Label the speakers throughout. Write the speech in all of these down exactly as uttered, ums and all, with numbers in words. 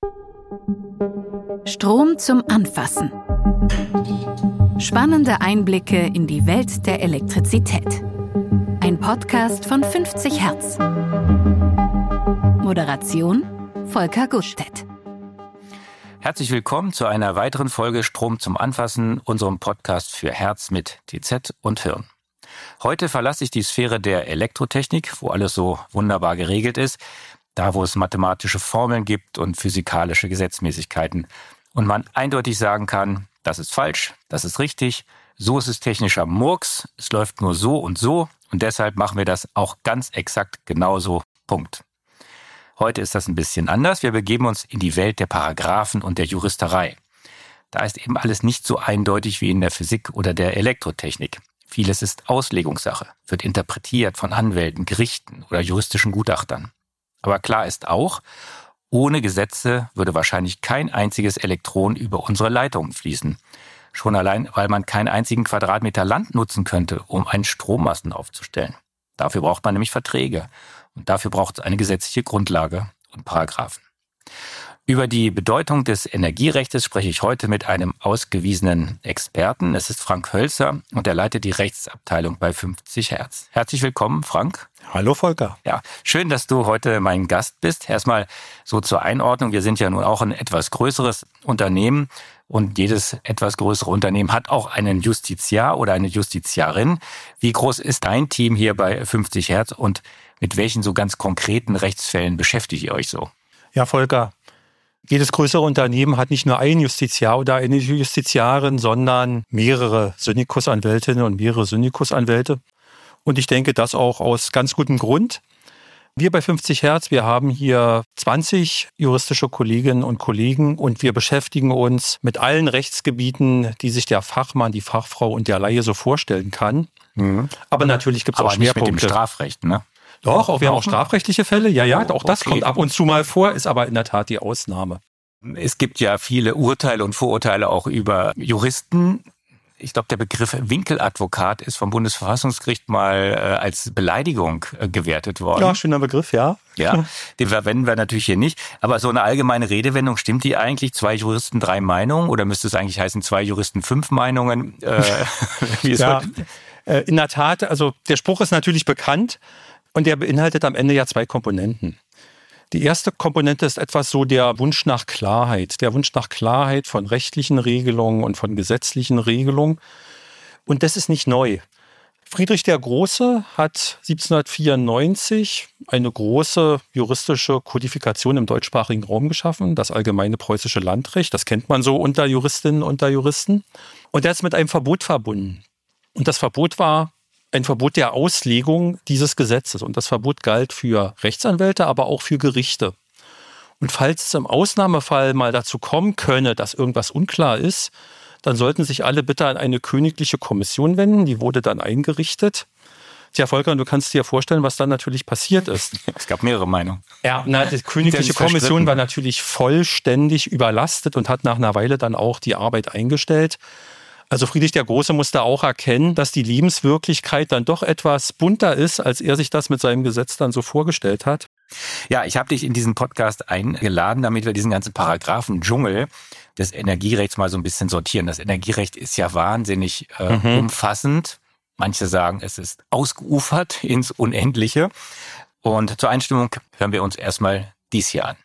Speaker 1: Strom zum Anfassen. Spannende Einblicke in die Welt der Elektrizität. Ein Podcast von fünfzig Hertz. Moderation Volker Gutstedt.
Speaker 2: Herzlich willkommen zu einer weiteren Folge Strom zum Anfassen, unserem Podcast für Herz mit T Z und Hirn. Heute verlasse ich die Sphäre der Elektrotechnik, wo alles so wunderbar geregelt ist, da wo es mathematische Formeln gibt und physikalische Gesetzmäßigkeiten und man eindeutig sagen kann, das ist falsch, das ist richtig, so ist es technischer Murks, es läuft nur so und so und deshalb machen wir das auch ganz exakt genauso, Punkt. Heute ist das ein bisschen anders. Wir begeben uns in die Welt der Paragraphen und der Juristerei. Da ist eben alles nicht so eindeutig wie in der Physik oder der Elektrotechnik. Vieles ist Auslegungssache, wird interpretiert von Anwälten, Gerichten oder juristischen Gutachtern. Aber klar ist auch, ohne Gesetze würde wahrscheinlich kein einziges Elektron über unsere Leitungen fließen. Schon allein, weil man keinen einzigen Quadratmeter Land nutzen könnte, um einen Strommasten aufzustellen. Dafür braucht man nämlich Verträge. Und dafür braucht es eine gesetzliche Grundlage und Paragraphen. Über die Bedeutung des Energierechtes spreche ich heute mit einem ausgewiesenen Experten. Es ist Frank Hölzer und er leitet die Rechtsabteilung bei fünfzig Hertz. Herzlich willkommen, Frank.
Speaker 3: Hallo, Volker.
Speaker 2: Ja, schön, dass du heute mein Gast bist. Erstmal so zur Einordnung. Wir sind ja nun auch ein etwas größeres Unternehmen und jedes etwas größere Unternehmen hat auch einen Justiziar oder eine Justiziarin. Wie groß ist dein Team hier bei fünfzig Hertz und mit welchen so ganz konkreten Rechtsfällen beschäftigt ihr euch so?
Speaker 3: Ja, Volker, jedes größere Unternehmen hat nicht nur einen Justiziar oder eine Justiziarin, sondern mehrere Syndikusanwältinnen und mehrere Syndikusanwälte. Und ich denke, das auch aus ganz gutem Grund. Wir bei fünfzig Hertz, wir haben hier zwanzig juristische Kolleginnen und Kollegen und wir beschäftigen uns mit allen Rechtsgebieten, die sich der Fachmann, die Fachfrau und der Laie so vorstellen kann. Mhm. Aber natürlich gibt es auch Schwerpunkte.
Speaker 2: Aber nicht mit dem Strafrecht, ne?
Speaker 3: Doch, auch wir haben auch strafrechtliche Fälle. Ja, ja, auch das kommt ab und zu mal vor, ist aber in der Tat die Ausnahme.
Speaker 2: Es gibt ja viele Urteile und Vorurteile auch über Juristen. Ich glaube, der Begriff Winkeladvokat ist vom Bundesverfassungsgericht mal äh, als Beleidigung äh, gewertet worden.
Speaker 3: Ja, schöner Begriff, ja.
Speaker 2: Ja, den verwenden wir natürlich hier nicht. Aber so eine allgemeine Redewendung, stimmt die eigentlich? Zwei Juristen, drei Meinungen? Oder müsste es eigentlich heißen, zwei Juristen, fünf Meinungen? Äh, wie ist
Speaker 3: ja, äh, in der Tat, also der Spruch ist natürlich bekannt. Und der beinhaltet am Ende ja zwei Komponenten. Die erste Komponente ist etwas so der Wunsch nach Klarheit. Der Wunsch nach Klarheit von rechtlichen Regelungen und von gesetzlichen Regelungen. Und das ist nicht neu. Friedrich der Große hat siebzehnhundertvierundneunzig eine große juristische Kodifikation im deutschsprachigen Raum geschaffen. Das allgemeine preußische Landrecht. Das kennt man so unter Juristinnen und unter Juristen. Und der ist mit einem Verbot verbunden. Und das Verbot war ein Verbot der Auslegung dieses Gesetzes. Und das Verbot galt für Rechtsanwälte, aber auch für Gerichte. Und falls es im Ausnahmefall mal dazu kommen könne, dass irgendwas unklar ist, dann sollten sich alle bitte an eine königliche Kommission wenden. Die wurde dann eingerichtet. Tja, Volker, du kannst dir vorstellen, was dann natürlich passiert ist.
Speaker 2: Es gab mehrere Meinungen.
Speaker 3: Ja, na, die königliche Kommission war natürlich vollständig überlastet und hat nach einer Weile dann auch die Arbeit eingestellt. Also Friedrich der Große musste auch erkennen, dass die Lebenswirklichkeit dann doch etwas bunter ist, als er sich das mit seinem Gesetz dann so vorgestellt hat.
Speaker 2: Ja, ich habe dich in diesen Podcast eingeladen, damit wir diesen ganzen Paragraphen-Dschungel des Energierechts mal so ein bisschen sortieren. Das Energierecht ist ja wahnsinnig äh, mhm. umfassend. Manche sagen, es ist ausgeufert ins Unendliche. Und zur Einstimmung hören wir uns erstmal dies hier an.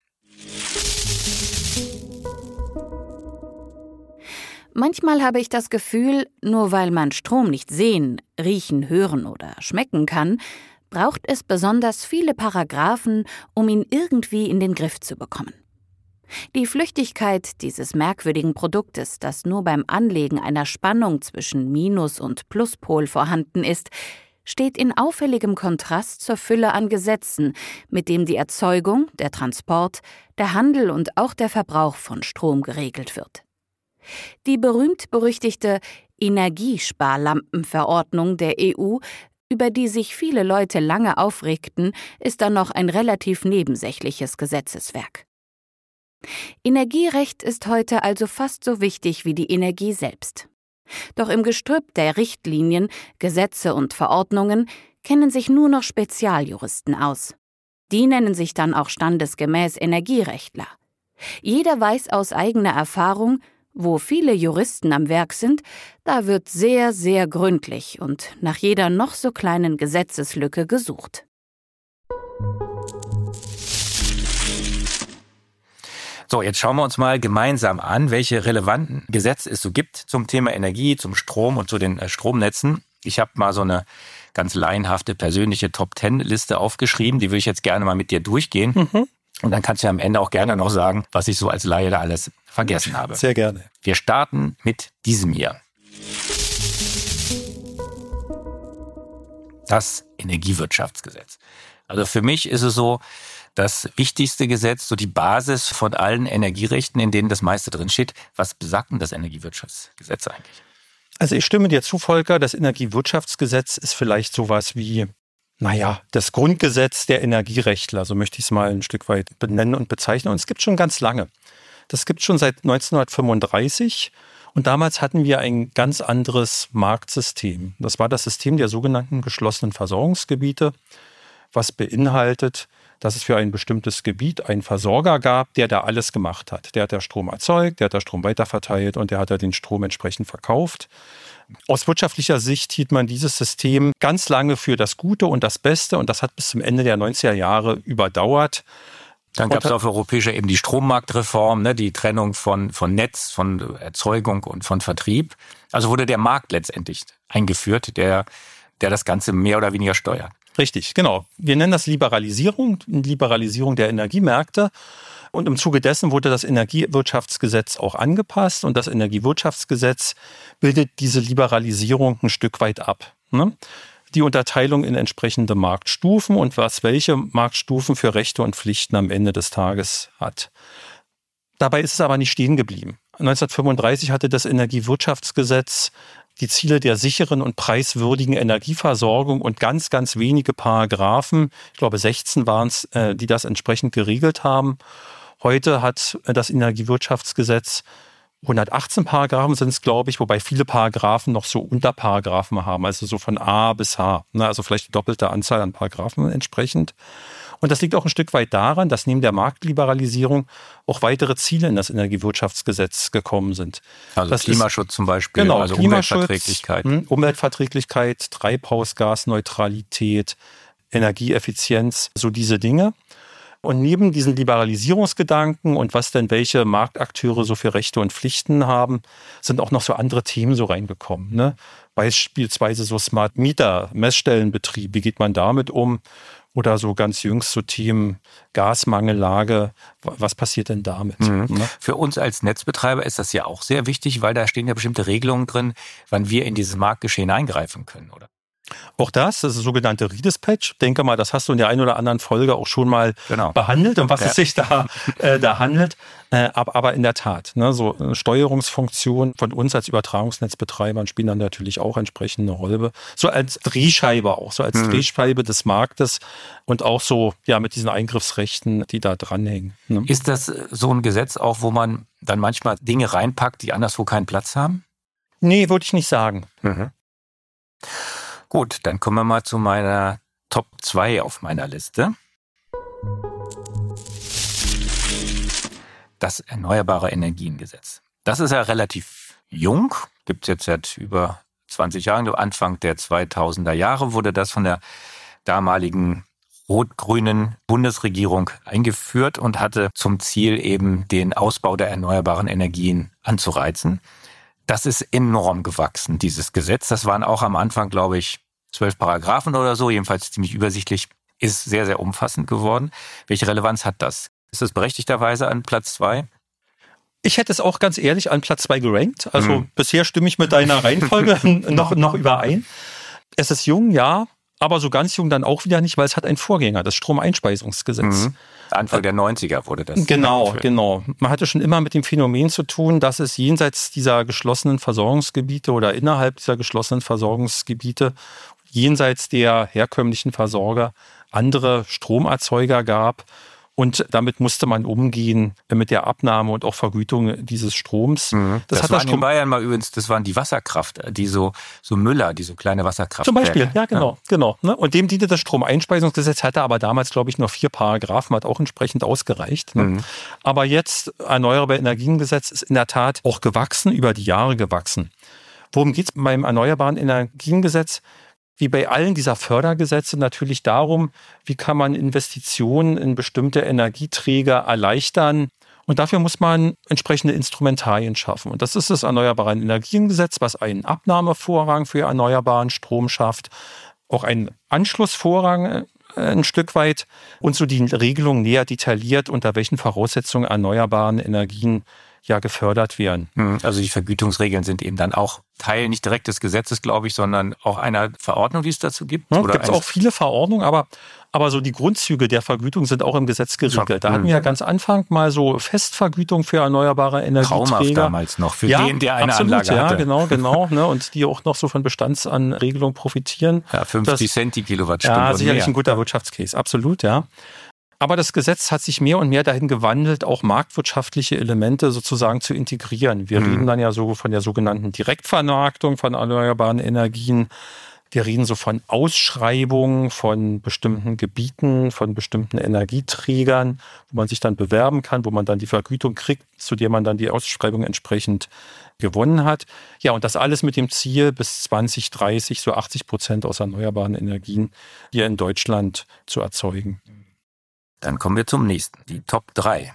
Speaker 1: Manchmal habe ich das Gefühl, nur weil man Strom nicht sehen, riechen, hören oder schmecken kann, braucht es besonders viele Paragraphen, um ihn irgendwie in den Griff zu bekommen. Die Flüchtigkeit dieses merkwürdigen Produktes, das nur beim Anlegen einer Spannung zwischen Minus- und Pluspol vorhanden ist, steht in auffälligem Kontrast zur Fülle an Gesetzen, mit dem die Erzeugung, der Transport, der Handel und auch der Verbrauch von Strom geregelt wird. Die berühmt-berüchtigte Energiesparlampenverordnung der E U, über die sich viele Leute lange aufregten, ist dann noch ein relativ nebensächliches Gesetzeswerk. Energierecht ist heute also fast so wichtig wie die Energie selbst. Doch im Gestrüpp der Richtlinien, Gesetze und Verordnungen kennen sich nur noch Spezialjuristen aus. Die nennen sich dann auch standesgemäß Energierechtler. Jeder weiß aus eigener Erfahrung, wo viele Juristen am Werk sind, da wird sehr, sehr gründlich und nach jeder noch so kleinen Gesetzeslücke gesucht.
Speaker 2: So, jetzt schauen wir uns mal gemeinsam an, welche relevanten Gesetze es so gibt zum Thema Energie, zum Strom und zu den Stromnetzen. Ich habe mal so eine ganz laienhafte persönliche Top-Ten-Liste aufgeschrieben, die würde ich jetzt gerne mal mit dir durchgehen. Mhm. Und dann kannst du ja am Ende auch gerne noch sagen, was ich so als Laie da alles vergessen habe.
Speaker 3: Sehr gerne.
Speaker 2: Wir starten mit diesem hier. Das Energiewirtschaftsgesetz. Also für mich ist es so, das wichtigste Gesetz, so die Basis von allen Energierechten, in denen das meiste drinsteht. Was besagt denn das Energiewirtschaftsgesetz eigentlich?
Speaker 3: Also ich stimme dir zu, Volker, das Energiewirtschaftsgesetz ist vielleicht sowas wie, naja, das Grundgesetz der Energierechtler, so möchte ich es mal ein Stück weit benennen und bezeichnen. Und es gibt schon ganz lange. Das gibt es schon seit neunzehnhundertfünfunddreißig. Und damals hatten wir ein ganz anderes Marktsystem. Das war das System der sogenannten geschlossenen Versorgungsgebiete, was beinhaltet, dass es für ein bestimmtes Gebiet einen Versorger gab, der da alles gemacht hat. Der hat der Strom erzeugt, der hat der Strom weiterverteilt und der hat ja den Strom entsprechend verkauft. Aus wirtschaftlicher Sicht hielt man dieses System ganz lange für das Gute und das Beste und das hat bis zum Ende der neunziger Jahre überdauert.
Speaker 2: Dann gab es auf europäischer Ebene die Strommarktreform, ne, die Trennung von, von Netz, von Erzeugung und von Vertrieb. Also wurde der Markt letztendlich eingeführt, der, der das Ganze mehr oder weniger steuert.
Speaker 3: Richtig, genau. Wir nennen das Liberalisierung, Liberalisierung der Energiemärkte. Und im Zuge dessen wurde das Energiewirtschaftsgesetz auch angepasst. Und das Energiewirtschaftsgesetz bildet diese Liberalisierung ein Stück weit ab. Ne? Die Unterteilung in entsprechende Marktstufen und was welche Marktstufen für Rechte und Pflichten am Ende des Tages hat. Dabei ist es aber nicht stehen geblieben. neunzehnhundertfünfunddreißig hatte das Energiewirtschaftsgesetz die Ziele der sicheren und preiswürdigen Energieversorgung und ganz, ganz wenige Paragraphen, ich glaube sechzehn waren es, die das entsprechend geregelt haben. Heute hat das Energiewirtschaftsgesetz hundertachtzehn Paragraphen sind es, glaube ich, wobei viele Paragraphen noch so Unterparagraphen haben, also so von A bis H, also vielleicht die doppelte Anzahl an Paragraphen entsprechend. Und das liegt auch ein Stück weit daran, dass neben der Marktliberalisierung auch weitere Ziele in das Energiewirtschaftsgesetz gekommen sind.
Speaker 2: Also
Speaker 3: das
Speaker 2: Klimaschutz
Speaker 3: ist,
Speaker 2: zum Beispiel,
Speaker 3: genau,
Speaker 2: also
Speaker 3: Klimaschutz,
Speaker 2: Umweltverträglichkeit.
Speaker 3: Umweltverträglichkeit, Treibhausgasneutralität, Energieeffizienz, so diese Dinge. Und neben diesen Liberalisierungsgedanken und was denn welche Marktakteure so für Rechte und Pflichten haben, sind auch noch so andere Themen so reingekommen. Ne? Beispielsweise so Smart Meter, Messstellenbetrieb, wie geht man damit um? Oder so ganz jüngst so Themen Gasmangellage, was passiert denn damit?
Speaker 2: Mhm.
Speaker 3: Ne?
Speaker 2: Für uns als Netzbetreiber ist das ja auch sehr wichtig, weil da stehen ja bestimmte Regelungen drin, wann wir in dieses Marktgeschehen eingreifen können, oder?
Speaker 3: Auch das, das ist das sogenannte Redispatch. Ich denke mal, das hast du in der einen oder anderen Folge auch schon mal genau. behandelt, um was ja. es sich da, äh, da handelt. Äh, aber, aber in der Tat, ne, so eine Steuerungsfunktion von uns als Übertragungsnetzbetreibern spielen dann natürlich auch entsprechend eine Rolle. So als Drehscheibe auch, so als mhm. Drehscheibe des Marktes und auch so ja mit diesen Eingriffsrechten, die da dranhängen. Ne?
Speaker 2: Ist das so ein Gesetz auch, wo man dann manchmal Dinge reinpackt, die anderswo keinen Platz haben?
Speaker 3: Nee, würde ich nicht sagen.
Speaker 2: Mhm. Gut, dann kommen wir mal zu meiner Top zwei auf meiner Liste. Das Erneuerbare Energiengesetz. Das ist ja relativ jung, gibt es jetzt seit über zwanzig Jahren. Anfang der zweitausender Jahre wurde das von der damaligen rot-grünen Bundesregierung eingeführt und hatte zum Ziel eben den Ausbau der erneuerbaren Energien anzureizen. Das ist enorm gewachsen, dieses Gesetz. Das waren auch am Anfang, glaube ich, zwölf Paragraphen oder so, jedenfalls ziemlich übersichtlich, ist sehr, sehr umfassend geworden. Welche Relevanz hat das? Ist es berechtigterweise an Platz zwei?
Speaker 3: Ich hätte es auch ganz ehrlich an Platz zwei gerankt. Also hm. bisher stimme ich mit deiner Reihenfolge noch, noch überein. Es ist jung, ja, aber so ganz jung dann auch wieder nicht, weil es hat einen Vorgänger, das Stromeinspeisungsgesetz.
Speaker 2: Mhm. Anfang der neunziger wurde das.
Speaker 3: Genau, eingeführt. genau. Man hatte schon immer mit dem Phänomen zu tun, dass es jenseits dieser geschlossenen Versorgungsgebiete oder innerhalb dieser geschlossenen Versorgungsgebiete, jenseits der herkömmlichen Versorger, andere Stromerzeuger gab Und damit musste man umgehen mit der Abnahme und auch Vergütung dieses Stroms.
Speaker 2: Mhm. Das, das hat waren in Bayern mal übrigens, das waren die Wasserkraft, die so, so Müller, die so kleine Wasserkraftwerke.
Speaker 3: Zum Beispiel, ja genau, ja. genau. Ne? Und dem diente das Stromeinspeisungsgesetz, hatte aber damals, glaube ich, nur vier Paragraphen, hat auch entsprechend ausgereicht. Ne? Mhm. Aber jetzt, Erneuerbare Energiengesetz ist in der Tat auch gewachsen, über die Jahre gewachsen. Worum geht es beim Erneuerbaren Energiengesetz? Wie bei allen dieser Fördergesetze natürlich darum, wie kann man Investitionen in bestimmte Energieträger erleichtern. Und dafür muss man entsprechende Instrumentarien schaffen. Und das ist das Erneuerbare Energiengesetz, was einen Abnahmevorrang für erneuerbaren Strom schafft, auch einen Anschlussvorrang ein Stück weit und so die Regelung näher detailliert, unter welchen Voraussetzungen erneuerbaren Energien ja gefördert werden.
Speaker 2: Also die Vergütungsregeln sind eben dann auch Teil nicht direkt des Gesetzes, glaube ich, sondern auch einer Verordnung, die es dazu gibt.
Speaker 3: Ja, es gibt auch viele Verordnungen, aber, aber so die Grundzüge der Vergütung sind auch im Gesetz geregelt. Da hatten wir ja ganz Anfang mal so Festvergütung für erneuerbare Energieträger.
Speaker 2: Traumhaft damals noch, für
Speaker 3: ja,
Speaker 2: den, der eine
Speaker 3: absolut,
Speaker 2: Anlage hatte.
Speaker 3: Ja, genau, genau. Ne, und die auch noch so von Bestandsanregelungen profitieren.
Speaker 2: Ja, fünfzig das, Cent die Kilowattstunde.
Speaker 3: Ja, sicherlich ein guter Wirtschaftscase, absolut, ja. Aber das Gesetz hat sich mehr und mehr dahin gewandelt, auch marktwirtschaftliche Elemente sozusagen zu integrieren. Wir mhm. reden dann ja so von der sogenannten Direktvermarktung von erneuerbaren Energien. Wir reden so von Ausschreibungen von bestimmten Gebieten, von bestimmten Energieträgern, wo man sich dann bewerben kann, wo man dann die Vergütung kriegt, zu der man dann die Ausschreibung entsprechend gewonnen hat. Ja, und das alles mit dem Ziel, bis zwanzig dreißig so achtzig Prozent aus erneuerbaren Energien hier in Deutschland zu erzeugen.
Speaker 2: Dann kommen wir zum nächsten, die Top drei.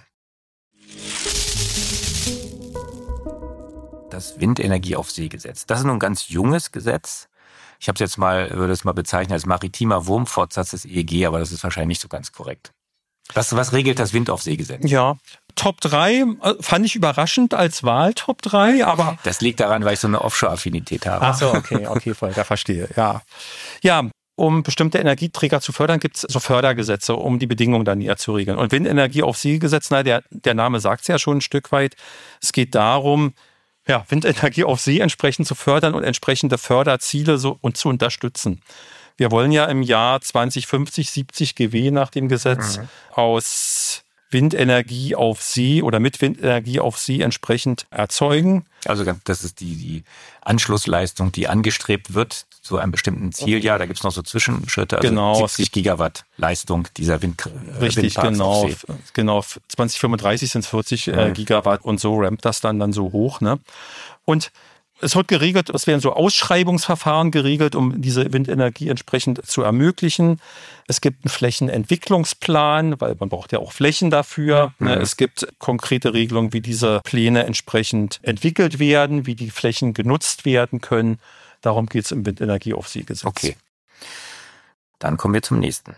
Speaker 2: Das Windenergie auf See Gesetz. Das ist nun ein ganz junges Gesetz. Ich habe es jetzt mal, würde es mal bezeichnen als maritimer Wurmfortsatz des E E G, aber das ist wahrscheinlich nicht so ganz korrekt. Was, was regelt das Wind auf See Gesetz?
Speaker 3: Ja, Top drei fand ich überraschend als Wahl Top drei, aber...
Speaker 2: Das liegt daran, weil ich so eine Offshore-Affinität habe.
Speaker 3: Ach so, okay, okay, voll, da verstehe, ja. Ja, um bestimmte Energieträger zu fördern, gibt es so Fördergesetze, um die Bedingungen dann näher zu regeln. Und Windenergie auf See Gesetz, na, der, der Name sagt es ja schon ein Stück weit. Es geht darum, ja, Windenergie auf See entsprechend zu fördern und entsprechende Förderziele so und zu unterstützen. Wir wollen ja im Jahr zwanzig fünfzig siebzig Gigawatt nach dem Gesetz mhm. aus Windenergie auf See oder mit Windenergie auf See entsprechend erzeugen.
Speaker 2: Also das ist die, die Anschlussleistung, die angestrebt wird zu einem bestimmten Zieljahr. Da gibt es noch so Zwischenschritte, also
Speaker 3: genau,
Speaker 2: siebzig Gigawatt Leistung dieser Wind,
Speaker 3: richtig,
Speaker 2: Windparks
Speaker 3: genau,
Speaker 2: auf See.
Speaker 3: Genau, zwanzig fünfunddreißig sind es vierzig mhm. Gigawatt und so rampt das dann, dann so hoch. Ne? Und es wird geregelt, es werden so Ausschreibungsverfahren geregelt, um diese Windenergie entsprechend zu ermöglichen. Es gibt einen Flächenentwicklungsplan, weil man braucht ja auch Flächen dafür. Mhm. Es gibt konkrete Regelungen, wie diese Pläne entsprechend entwickelt werden, wie die Flächen genutzt werden können. Darum geht es im Windenergie auf See Gesetz.
Speaker 2: Okay. Dann kommen wir zum nächsten.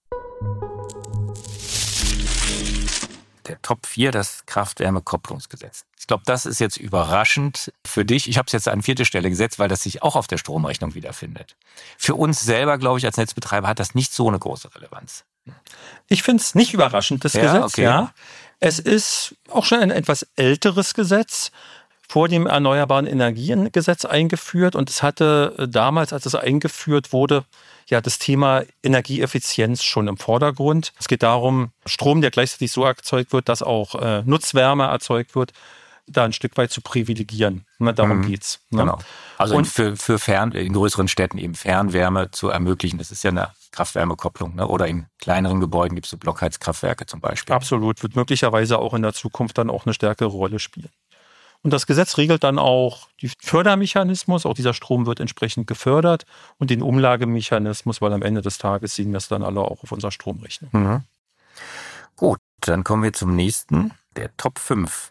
Speaker 2: Der Top vier, das Kraft-Wärme-Kopplungsgesetz. Ich glaube, das ist jetzt überraschend für dich. Ich habe es jetzt an vierte Stelle gesetzt, weil das sich auch auf der Stromrechnung wiederfindet. Für uns selber, glaube ich, als Netzbetreiber hat das nicht so eine große Relevanz.
Speaker 3: Ich finde es nicht überraschend, das
Speaker 2: ja,
Speaker 3: Gesetz.
Speaker 2: Okay.
Speaker 3: Ja, es ist auch schon ein etwas älteres Gesetz, vor dem Erneuerbaren Energiengesetz eingeführt. Und es hatte damals, als es eingeführt wurde, ja das Thema Energieeffizienz schon im Vordergrund. Es geht darum, Strom, der gleichzeitig so erzeugt wird, dass auch äh, Nutzwärme erzeugt wird, da ein Stück weit zu privilegieren. Ne, darum mhm. geht's. Ne?
Speaker 2: Genau. Also
Speaker 3: und
Speaker 2: für, für Fern, in größeren Städten eben Fernwärme zu ermöglichen. Das ist ja eine Kraft-Wärme-Kopplung. Ne? Oder in kleineren Gebäuden gibt es so Blockheizkraftwerke zum Beispiel.
Speaker 3: Absolut. Wird möglicherweise auch in der Zukunft dann auch eine stärkere Rolle spielen. Und das Gesetz regelt dann auch den Fördermechanismus. Auch dieser Strom wird entsprechend gefördert und den Umlagemechanismus, weil am Ende des Tages sehen wir es dann alle auch auf unserer Stromrechnung.
Speaker 2: Mhm. Gut, dann kommen wir zum nächsten, der Top fünf.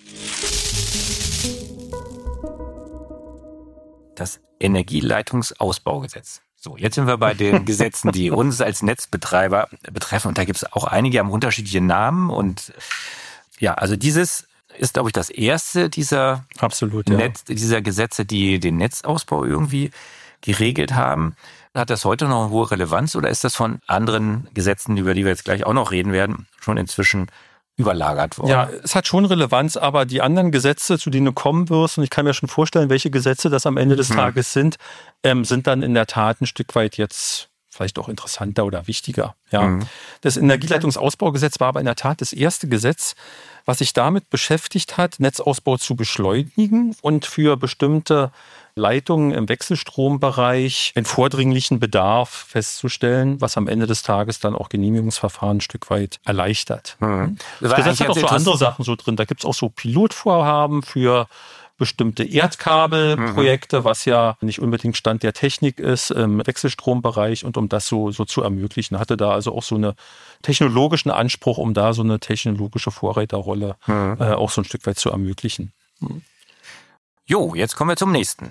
Speaker 2: Das Energieleitungsausbaugesetz. So, jetzt sind wir bei den Gesetzen, die uns als Netzbetreiber betreffen. Und da gibt es auch einige, die haben unterschiedliche Namen. Und ja, also dieses ist, glaube ich, das erste dieser,
Speaker 3: Absolut, ja.
Speaker 2: Netz, dieser Gesetze, die den Netzausbau irgendwie geregelt haben. Hat das heute noch eine hohe Relevanz oder ist das von anderen Gesetzen, über die wir jetzt gleich auch noch reden werden, schon inzwischen überlagert worden?
Speaker 3: Ja, es hat schon Relevanz, aber die anderen Gesetze, zu denen du kommen wirst, und ich kann mir schon vorstellen, welche Gesetze das am Ende des mhm. Tages sind, ähm, sind dann in der Tat ein Stück weit jetzt vielleicht auch interessanter oder wichtiger. Ja.
Speaker 2: Mhm.
Speaker 3: Das Energieleitungsausbaugesetz war aber in der Tat das erste Gesetz, was sich damit beschäftigt hat, Netzausbau zu beschleunigen und für bestimmte Leitungen im Wechselstrombereich den vordringlichen Bedarf festzustellen, was am Ende des Tages dann auch Genehmigungsverfahren ein Stück weit erleichtert.
Speaker 2: Mhm.
Speaker 3: Das Gesetz hat auch so andere Sachen so drin. Da gibt es auch so Pilotvorhaben für bestimmte Erdkabelprojekte, mhm. was ja nicht unbedingt Stand der Technik ist im Wechselstrombereich, und um das so, so zu ermöglichen, hatte da also auch so einen technologischen Anspruch, um da so eine technologische Vorreiterrolle mhm. äh, auch so ein Stück weit zu ermöglichen. Mhm.
Speaker 2: Jo, jetzt kommen wir zum nächsten.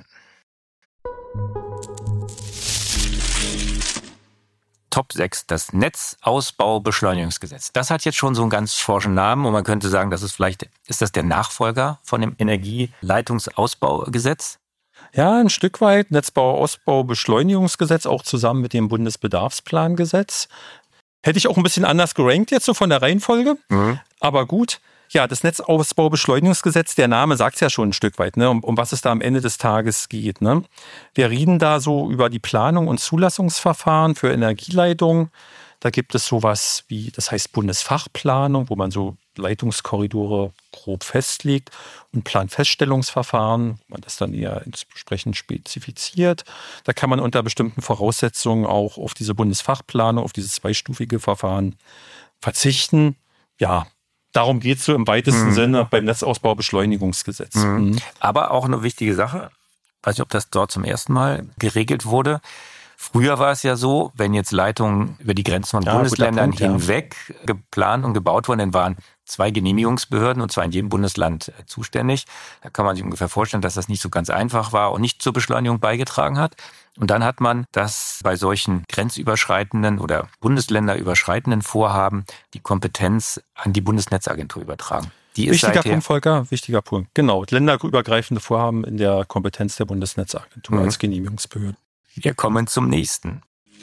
Speaker 2: Top sechs, das Netzausbaubeschleunigungsgesetz. Das hat jetzt schon so einen ganz forschen Namen und man könnte sagen, das ist vielleicht, ist das der Nachfolger von dem Energieleitungsausbaugesetz?
Speaker 3: Ja, ein Stück weit. Netzausbaubeschleunigungsgesetz, auch zusammen mit dem Bundesbedarfsplangesetz. Hätte ich auch ein bisschen anders gerankt jetzt so von der Reihenfolge, mhm. aber gut. Ja, das Netzausbaubeschleunigungsgesetz, der Name sagt es ja schon ein Stück weit, ne, um, um was es da am Ende des Tages geht. Ne. Wir reden da so über die Planung und Zulassungsverfahren für Energieleitungen. Da gibt es sowas wie, das heißt Bundesfachplanung, wo man so Leitungskorridore grob festlegt, und Planfeststellungsverfahren, wo man das dann eher entsprechend spezifiziert. Da kann man unter bestimmten Voraussetzungen auch auf diese Bundesfachplanung, auf dieses zweistufige Verfahren verzichten. Ja, darum geht es so im weitesten mhm. Sinne beim Netzausbaubeschleunigungsgesetz. Mhm.
Speaker 2: Mhm. Aber auch eine wichtige Sache, ich weiß nicht, ob das dort zum ersten Mal geregelt wurde. Früher war es ja so, wenn jetzt Leitungen über die Grenzen von ja, Bundesländern Punkt, hinweg ja. geplant und gebaut wurden, dann waren zwei Genehmigungsbehörden, und zwar in jedem Bundesland zuständig. Da kann man sich ungefähr vorstellen, dass das nicht so ganz einfach war und nicht zur Beschleunigung beigetragen hat. Und dann hat man das bei solchen grenzüberschreitenden oder bundesländerüberschreitenden Vorhaben die Kompetenz an die Bundesnetzagentur übertragen. Die ist
Speaker 3: wichtiger Punkt, Volker, wichtiger Punkt. Genau, länderübergreifende Vorhaben in der Kompetenz der Bundesnetzagentur mhm. als Genehmigungsbehörde.
Speaker 2: Wir kommen zum nächsten.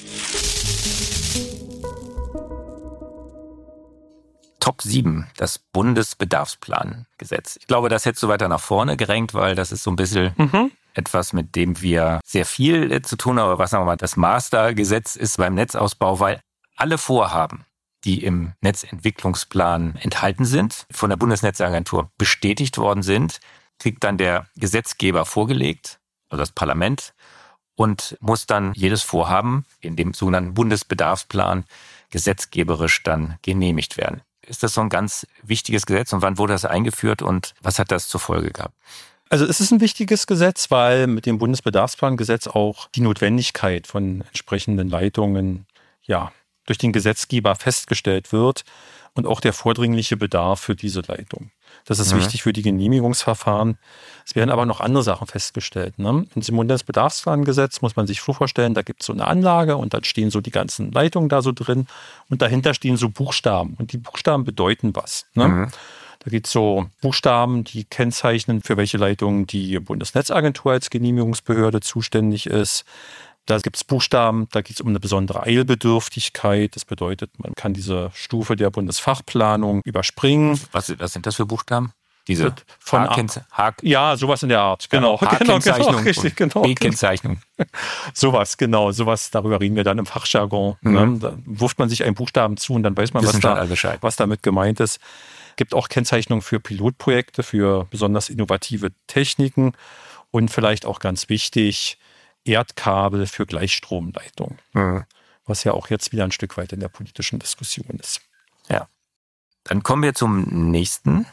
Speaker 2: Top sieben, das Bundesbedarfsplangesetz. Ich glaube, das hättest du weiter nach vorne gerankt, weil das ist so ein bisschen mhm. etwas, mit dem wir sehr viel zu tun haben. Aber was sagen wir mal, das Mastergesetz ist beim Netzausbau, weil alle Vorhaben, die im Netzentwicklungsplan enthalten sind, von der Bundesnetzagentur bestätigt worden sind, kriegt dann der Gesetzgeber vorgelegt, also das Parlament, und muss dann jedes Vorhaben in dem sogenannten Bundesbedarfsplan gesetzgeberisch dann genehmigt werden. Ist das so ein ganz wichtiges Gesetz, und wann wurde das eingeführt und was hat das zur Folge gehabt?
Speaker 3: Also es ist ein wichtiges Gesetz, weil mit dem Bundesbedarfsplangesetz auch die Notwendigkeit von entsprechenden Leitungen ja durch den Gesetzgeber festgestellt wird und auch der vordringliche Bedarf für diese Leitung. Das ist mhm. wichtig für die Genehmigungsverfahren. Es werden aber noch andere Sachen festgestellt. Ne? In diesem Bundesbedarfsplangesetz muss man sich so vorstellen, da gibt es so eine Anlage und dann stehen so die ganzen Leitungen da so drin und dahinter stehen so Buchstaben und die Buchstaben bedeuten was. Ne? Mhm. Da gibt es so Buchstaben, die kennzeichnen, für welche Leitungen die Bundesnetzagentur als Genehmigungsbehörde zuständig ist. Da gibt es Buchstaben, da geht es um eine besondere Eilbedürftigkeit. Das bedeutet, man kann diese Stufe der Bundesfachplanung überspringen.
Speaker 2: Was, was sind das für Buchstaben? Diese
Speaker 3: von H- Ja, sowas in der Art. Genau. Genau, genau, richtig, genau.
Speaker 2: B-Kennzeichnung.
Speaker 3: Sowas, genau. Sowas, darüber reden wir dann im Fachjargon. Mhm. Ne? Da wirft man sich einen Buchstaben zu und dann weiß man, was, da, was damit gemeint ist. Es gibt auch Kennzeichnungen für Pilotprojekte, für besonders innovative Techniken und vielleicht auch ganz wichtig, Erdkabel für Gleichstromleitung, mhm. was ja auch jetzt wieder ein Stück weit in der politischen Diskussion ist.
Speaker 2: Ja. Dann kommen wir zum nächsten.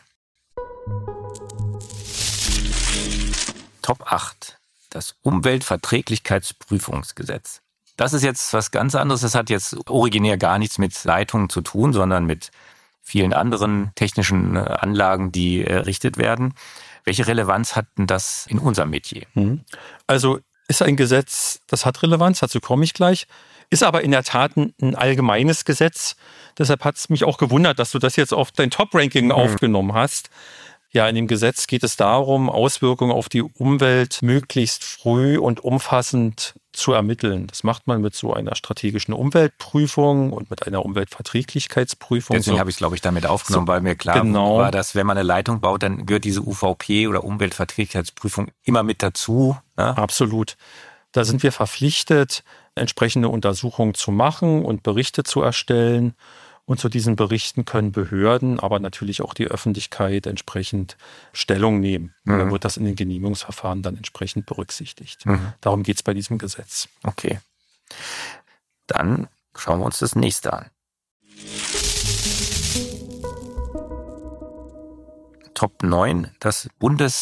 Speaker 2: Top acht, das Umweltverträglichkeitsprüfungsgesetz. Das ist jetzt was ganz anderes. Das hat jetzt originär gar nichts mit Leitungen zu tun, sondern mit vielen anderen technischen Anlagen, die errichtet werden. Welche Relevanz hat denn das in unserem Metier?
Speaker 3: Also ist ein Gesetz, das hat Relevanz, dazu komme ich gleich, ist aber in der Tat ein, ein allgemeines Gesetz. Deshalb hat es mich auch gewundert, dass du das jetzt auf dein Top-Ranking mhm. aufgenommen hast. Ja, in dem Gesetz geht es darum, Auswirkungen auf die Umwelt möglichst früh und umfassend zu ermitteln. Das macht man mit so einer strategischen Umweltprüfung und mit einer Umweltverträglichkeitsprüfung.
Speaker 2: Deswegen
Speaker 3: so.
Speaker 2: habe ich es, glaube ich, damit aufgenommen, so, weil mir klar genau. war, dass wenn man eine Leitung baut, dann gehört diese U V P oder Umweltverträglichkeitsprüfung immer mit dazu. Ne?
Speaker 3: Absolut. Da sind wir verpflichtet, entsprechende Untersuchungen zu machen und Berichte zu erstellen. Und zu diesen Berichten können Behörden, aber natürlich auch die Öffentlichkeit entsprechend Stellung nehmen. Mhm. Dann wird das in den Genehmigungsverfahren dann entsprechend berücksichtigt. Mhm. Darum geht es bei diesem Gesetz.
Speaker 2: Okay. Dann schauen wir uns das nächste an. Top neun, das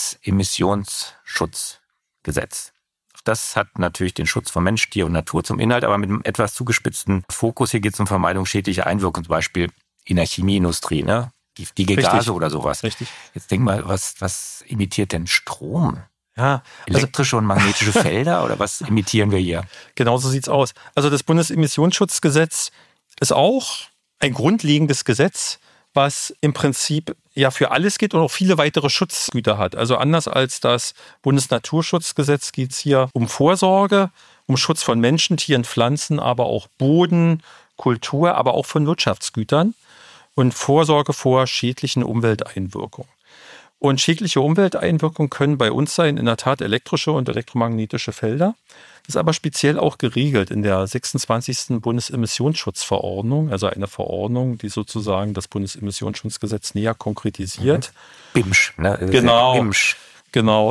Speaker 2: Bundesemissionsschutzgesetz. Das hat natürlich den Schutz von Mensch, Tier und Natur zum Inhalt, aber mit einem etwas zugespitzten Fokus. Hier geht es um Vermeidung schädlicher Einwirkungen, zum Beispiel in der Chemieindustrie, ne? Giftige Richtig. Gase oder sowas.
Speaker 3: Richtig.
Speaker 2: Jetzt denk mal, was, was emittiert denn Strom?
Speaker 3: Ja,
Speaker 2: elektrische also, und magnetische Felder oder was emittieren wir hier?
Speaker 3: Genau so sieht's aus. Also das Bundesemissionsschutzgesetz ist auch ein grundlegendes Gesetz, was im Prinzip ja für alles geht und auch viele weitere Schutzgüter hat. Also anders als das Bundesnaturschutzgesetz geht es hier um Vorsorge, um Schutz von Menschen, Tieren, Pflanzen, aber auch Boden, Kultur, aber auch von Wirtschaftsgütern und Vorsorge vor schädlichen Umwelteinwirkungen. Und schädliche Umwelteinwirkungen können bei uns sein, in der Tat elektrische und elektromagnetische Felder. Das ist aber speziell auch geregelt in der sechsundzwanzigsten Bundesemissionsschutzverordnung, also eine Verordnung, die sozusagen das Bundesemissionsschutzgesetz näher konkretisiert.
Speaker 2: B I M Sch, ne?
Speaker 3: Genau.
Speaker 2: B I M Sch.
Speaker 3: Genau.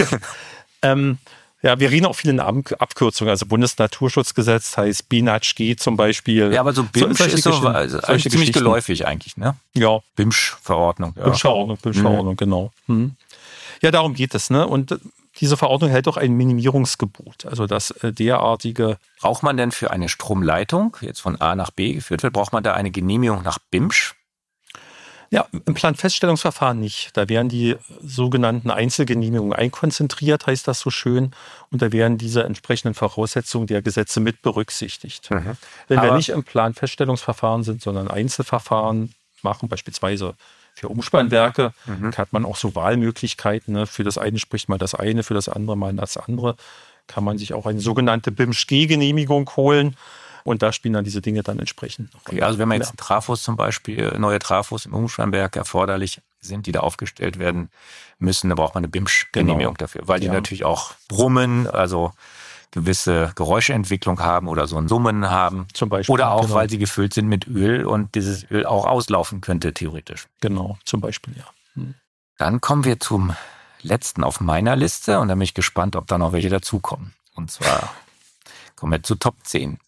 Speaker 3: ähm, ja, wir reden auch viel in Abkürzungen. Also Bundesnaturschutzgesetz heißt B I N A T S G zum Beispiel.
Speaker 2: Ja, aber so B I M Sch ist so, also ziemlich Geschichten. Geläufig eigentlich, ne?
Speaker 3: Ja.
Speaker 2: B I M Sch-Verordnung. Ja.
Speaker 3: B I M Sch-Verordnung, B I M Sch-Verordnung, mhm. genau. Mhm. Ja, darum geht es, ne? Und diese Verordnung hält auch ein Minimierungsgebot. Also das äh, derartige...
Speaker 2: Braucht man denn für eine Stromleitung, jetzt von A nach B geführt wird, braucht man da eine Genehmigung nach B I M Sch?
Speaker 3: Ja, im Planfeststellungsverfahren nicht. Da werden die sogenannten Einzelgenehmigungen einkonzentriert, heißt das so schön. Und da werden diese entsprechenden Voraussetzungen der Gesetze mit berücksichtigt. Mhm. Wenn wir nicht im Planfeststellungsverfahren sind, sondern Einzelverfahren machen, beispielsweise für Umspannwerke, mhm. hat man auch so Wahlmöglichkeiten. Ne? Für das eine spricht mal das eine, für das andere mal das andere. Kann man sich auch eine sogenannte B I M Sch G-Genehmigung holen. Und da spielen dann diese Dinge dann entsprechend.
Speaker 2: Okay, also wenn man jetzt Trafos zum Beispiel, neue Trafos im Umspannwerk erforderlich sind, die da aufgestellt werden müssen, da braucht man eine B I M Sch-Genehmigung genau. dafür, weil die ja. natürlich auch brummen, also gewisse Geräuschentwicklung haben oder so ein Summen haben.
Speaker 3: Zum Beispiel.
Speaker 2: Oder auch,
Speaker 3: genau.
Speaker 2: weil sie gefüllt sind mit Öl und dieses Öl auch auslaufen könnte, theoretisch.
Speaker 3: Genau, zum Beispiel, ja. Hm.
Speaker 2: Dann kommen wir zum letzten auf meiner Liste und da bin ich gespannt, ob da noch welche dazukommen. Und zwar kommen wir zu Top zehn.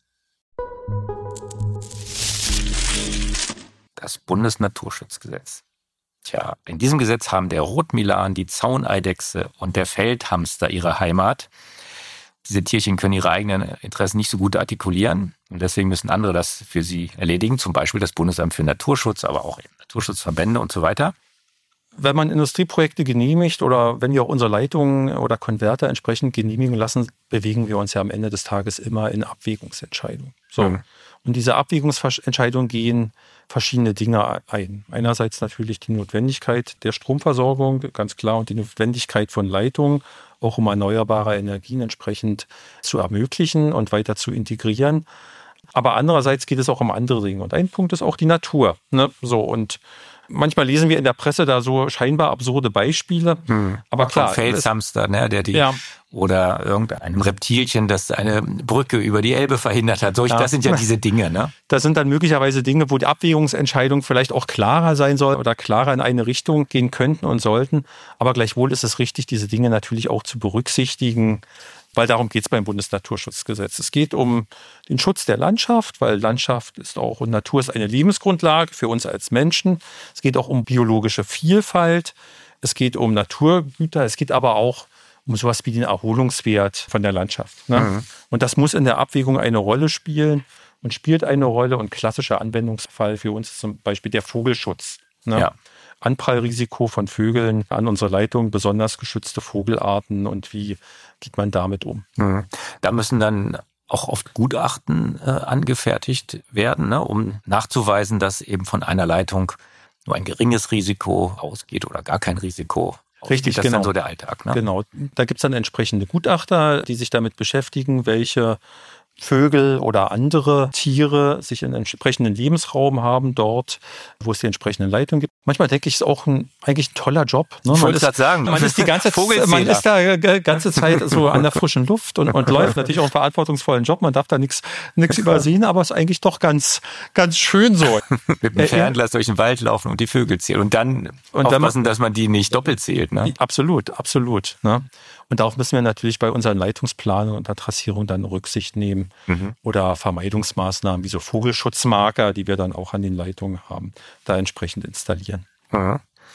Speaker 2: Das Bundesnaturschutzgesetz. Tja, in diesem Gesetz haben der Rotmilan, die Zauneidechse und der Feldhamster ihre Heimat. Diese Tierchen können ihre eigenen Interessen nicht so gut artikulieren und deswegen müssen andere das für sie erledigen, zum Beispiel das Bundesamt für Naturschutz, aber auch eben Naturschutzverbände und so weiter.
Speaker 3: Wenn man Industrieprojekte genehmigt oder wenn wir auch unsere Leitungen oder Konverter entsprechend genehmigen lassen, bewegen wir uns ja am Ende des Tages immer in Abwägungsentscheidungen. So. Mhm. Und diese Abwägungsentscheidungen gehen verschiedene Dinge ein. Einerseits natürlich die Notwendigkeit der Stromversorgung, ganz klar, und die Notwendigkeit von Leitungen, auch um erneuerbare Energien entsprechend zu ermöglichen und weiter zu integrieren. Aber andererseits geht es auch um andere Dinge. Und ein Punkt ist auch die Natur. Ne? So, und manchmal lesen wir in der Presse da so scheinbar absurde Beispiele. Hm. Aber klar.
Speaker 2: Vom Felshamster, ne, der die,
Speaker 3: ja.
Speaker 2: oder irgendeinem Reptilchen, das eine Brücke über die Elbe verhindert hat. Solch, ja. Das sind ja diese Dinge, ne?
Speaker 3: Das sind dann möglicherweise Dinge, wo die Abwägungsentscheidung vielleicht auch klarer sein soll oder klarer in eine Richtung gehen könnten und sollten. Aber gleichwohl ist es richtig, diese Dinge natürlich auch zu berücksichtigen, weil darum geht es beim Bundesnaturschutzgesetz. Es geht um den Schutz der Landschaft, weil Landschaft ist auch und Natur ist eine Lebensgrundlage für uns als Menschen. Es geht auch um biologische Vielfalt. Es geht um Naturgüter. Es geht aber auch um sowas wie den Erholungswert von der Landschaft. Ne? Mhm. Und das muss in der Abwägung eine Rolle spielen und spielt eine Rolle. Und klassischer Anwendungsfall für uns ist zum Beispiel der Vogelschutz. Ne?
Speaker 2: Ja.
Speaker 3: Anprallrisiko von Vögeln an unsere Leitung, besonders geschützte Vogelarten und wie geht man damit um?
Speaker 2: Da müssen dann auch oft Gutachten äh, angefertigt werden, ne, um nachzuweisen, dass eben von einer Leitung nur ein geringes Risiko ausgeht oder gar kein Risiko ausgeht.
Speaker 3: Richtig,
Speaker 2: das
Speaker 3: genau.
Speaker 2: ist dann so der Alltag. Ne?
Speaker 3: Genau, da gibt es dann entsprechende Gutachter, die sich damit beschäftigen, welche Vögel oder andere Tiere sich einen entsprechenden Lebensraum haben dort, wo es die entsprechenden Leitungen gibt. Manchmal denke ich, es ist auch ein, eigentlich ein toller Job. Ne?
Speaker 2: Ich wollte gerade sagen.
Speaker 3: Man ist die ganze Zeit, man ist da die ganze Zeit so an der frischen Luft und, und läuft natürlich auch einen verantwortungsvollen Job. Man darf da nichts nichts übersehen, aber es ist eigentlich doch ganz ganz schön so.
Speaker 2: Mit dem Fernglas durch den Wald laufen und die Vögel zählen und dann und aufpassen, dann, dass man die nicht doppelt zählt. Ne?
Speaker 3: Absolut, absolut. Ne? Und darauf müssen wir natürlich bei unseren Leitungsplanungen und der Trassierung dann Rücksicht nehmen. Mhm. Oder Vermeidungsmaßnahmen wie so Vogelschutzmarker, die wir dann auch an den Leitungen haben, da entsprechend installieren.
Speaker 2: Mhm.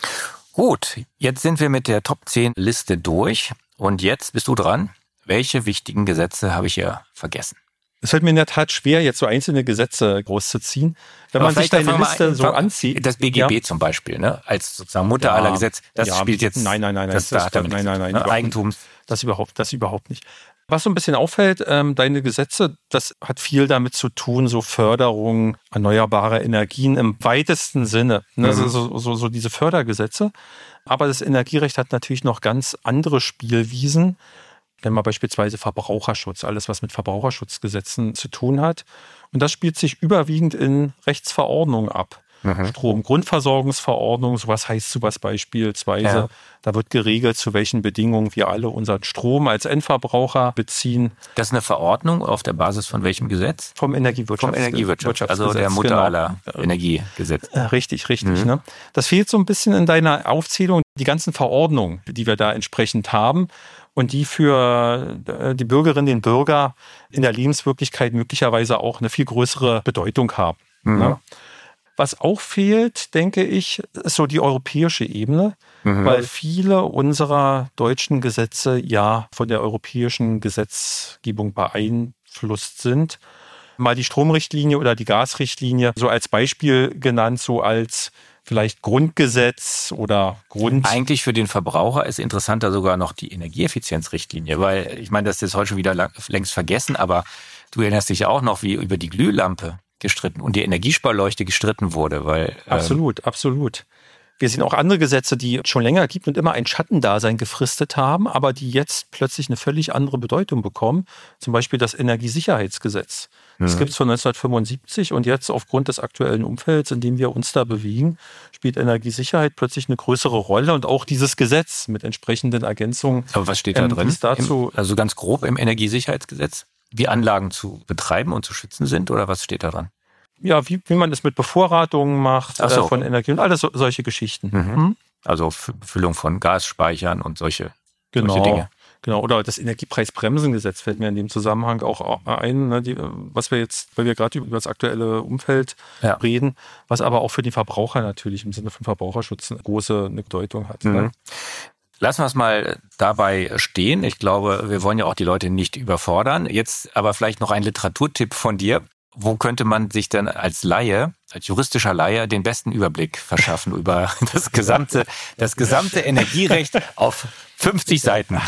Speaker 2: Gut, jetzt sind wir mit der Top zehn Liste durch und jetzt bist du dran. Welche wichtigen Gesetze habe ich hier vergessen?
Speaker 3: Es fällt mir in der Tat schwer, jetzt so einzelne Gesetze großzuziehen. Wenn
Speaker 2: Aber
Speaker 3: man sich deine Liste so anzieht.
Speaker 2: Das B G B ja. zum Beispiel, ne? Als sozusagen Mutter ja. aller Gesetze, das ja. spielt jetzt...
Speaker 3: Nein, nein, nein,
Speaker 2: das,
Speaker 3: das,
Speaker 2: das,
Speaker 3: das, nein, nein, nein,
Speaker 2: ne? Eigentums...
Speaker 3: Das überhaupt, das überhaupt nicht. Was so ein bisschen auffällt, ähm, deine Gesetze, das hat viel damit zu tun, so Förderung erneuerbarer Energien im weitesten Sinne. Ne? Mhm. So, so, so diese Fördergesetze. Aber das Energierecht hat natürlich noch ganz andere Spielwiesen. Wenn man beispielsweise Verbraucherschutz, alles was mit Verbraucherschutzgesetzen zu tun hat. Und das spielt sich überwiegend in Rechtsverordnungen ab. Mhm. Strom-Grundversorgungsverordnung, sowas heißt sowas beispielsweise. Ja. Da wird geregelt, zu welchen Bedingungen wir alle unseren Strom als Endverbraucher beziehen.
Speaker 2: Das ist eine Verordnung auf der Basis von welchem Gesetz?
Speaker 3: Vom Energiewirtschafts-
Speaker 2: Vom Energiewirtschafts- also der Mutter genau. aller Energiegesetze.
Speaker 3: Richtig, richtig. Mhm. Ne? Das fehlt so ein bisschen in deiner Aufzählung, die ganzen Verordnungen, die wir da entsprechend haben. Und die für die Bürgerinnen, den Bürger in der Lebenswirklichkeit möglicherweise auch eine viel größere Bedeutung haben. Mhm. Ne? Was auch fehlt, denke ich, ist so die europäische Ebene, mhm. weil viele unserer deutschen Gesetze ja von der europäischen Gesetzgebung beeinflusst sind. Mal die Stromrichtlinie oder die Gasrichtlinie so als Beispiel genannt, so als vielleicht Grundgesetz oder Grund...
Speaker 2: Eigentlich für den Verbraucher ist interessanter sogar noch die Energieeffizienzrichtlinie, weil ich meine, das ist heute schon wieder lang, längst vergessen, aber du erinnerst dich ja auch noch, wie über die Glühlampe gestritten und die Energiesparleuchte gestritten wurde, weil...
Speaker 3: Absolut, ähm, absolut. Wir sehen auch andere Gesetze, die es schon länger gibt und immer ein Schattendasein gefristet haben, aber die jetzt plötzlich eine völlig andere Bedeutung bekommen. Zum Beispiel das Energiesicherheitsgesetz. Das mhm. gibt es von neunzehnhundertfünfundsiebzig und jetzt aufgrund des aktuellen Umfelds, in dem wir uns da bewegen, spielt Energiesicherheit plötzlich eine größere Rolle und auch dieses Gesetz mit entsprechenden Ergänzungen.
Speaker 2: Aber was steht da
Speaker 3: ähm,
Speaker 2: drin?
Speaker 3: Dazu,
Speaker 2: Im, also ganz grob im Energiesicherheitsgesetz? Wie Anlagen zu betreiben und zu schützen sind oder was steht da dran?
Speaker 3: Ja, wie, wie man es mit Bevorratungen macht
Speaker 2: Ach so.
Speaker 3: äh, von Energie und alles so, solche Geschichten.
Speaker 2: Mhm. Mhm. Also Füllung von Gasspeichern und solche,
Speaker 3: genau,
Speaker 2: solche Dinge.
Speaker 3: Genau, oder das Energiepreisbremsengesetz fällt mir in dem Zusammenhang auch ein, ne, die, was wir jetzt, weil wir gerade über das aktuelle Umfeld ja. reden, was aber auch für den Verbraucher natürlich im Sinne von Verbraucherschutz eine große eine Bedeutung hat. Mhm. Ne?
Speaker 2: Lassen wir es mal dabei stehen. Ich glaube, wir wollen ja auch die Leute nicht überfordern. Jetzt aber vielleicht noch ein Literaturtipp von dir. Wo könnte man sich denn als Laie, als juristischer Laie, den besten Überblick verschaffen über das gesamte, das gesamte Energierecht auf fünfzig Seiten?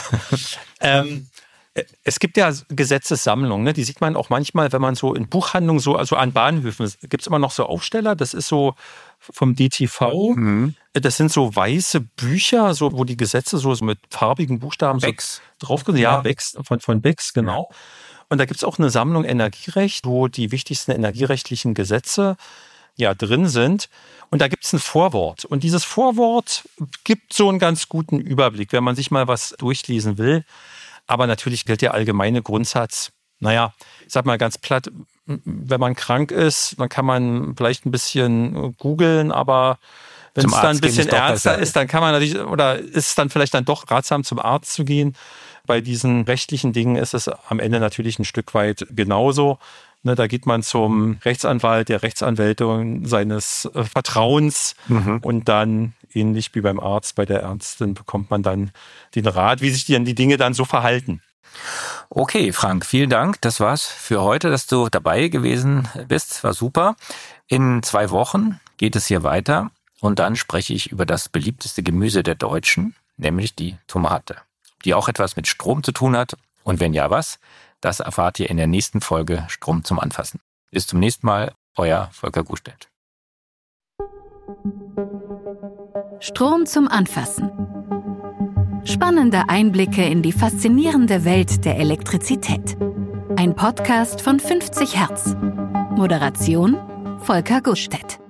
Speaker 3: Ähm, es gibt ja Gesetzessammlungen, ne? Die sieht man auch manchmal, wenn man so in Buchhandlungen, so also an Bahnhöfen, gibt es immer noch so Aufsteller, das ist so vom D T V. Mhm. Das sind so weiße Bücher, so wo die Gesetze so mit farbigen Buchstaben
Speaker 2: Becks.
Speaker 3: so drauf sind. Ja, Becks, von, von Becks, genau. Ja. Und da gibt es auch eine Sammlung Energierecht, wo die wichtigsten energierechtlichen Gesetze ja drin sind. Und da gibt es ein Vorwort. Und dieses Vorwort gibt so einen ganz guten Überblick, wenn man sich mal was durchlesen will. Aber natürlich gilt der allgemeine Grundsatz. Naja, ich sag mal ganz platt, wenn man krank ist, dann kann man vielleicht ein bisschen googeln, aber wenn es dann ein bisschen ernster ist, dann kann man natürlich, oder ist es dann vielleicht dann doch ratsam, zum Arzt zu gehen. Bei diesen rechtlichen Dingen ist es am Ende natürlich ein Stück weit genauso. Ne, da geht man zum Rechtsanwalt, der Rechtsanwältin seines äh, Vertrauens mhm. und dann, ähnlich wie beim Arzt, bei der Ärztin, bekommt man dann den Rat, wie sich die, die Dinge dann so verhalten.
Speaker 2: Okay, Frank, vielen Dank. Das war's für heute, dass du dabei gewesen bist. War super. In zwei Wochen geht es hier weiter und dann spreche ich über das beliebteste Gemüse der Deutschen, nämlich die Tomate, die auch etwas mit Strom zu tun hat. Und wenn ja, was? Das erfahrt ihr in der nächsten Folge Strom zum Anfassen. Bis zum nächsten Mal, euer Volker Gustedt.
Speaker 1: Strom zum Anfassen. Spannende Einblicke in die faszinierende Welt der Elektrizität. Ein Podcast von fünfzig Hertz. Moderation Volker Guschstedt.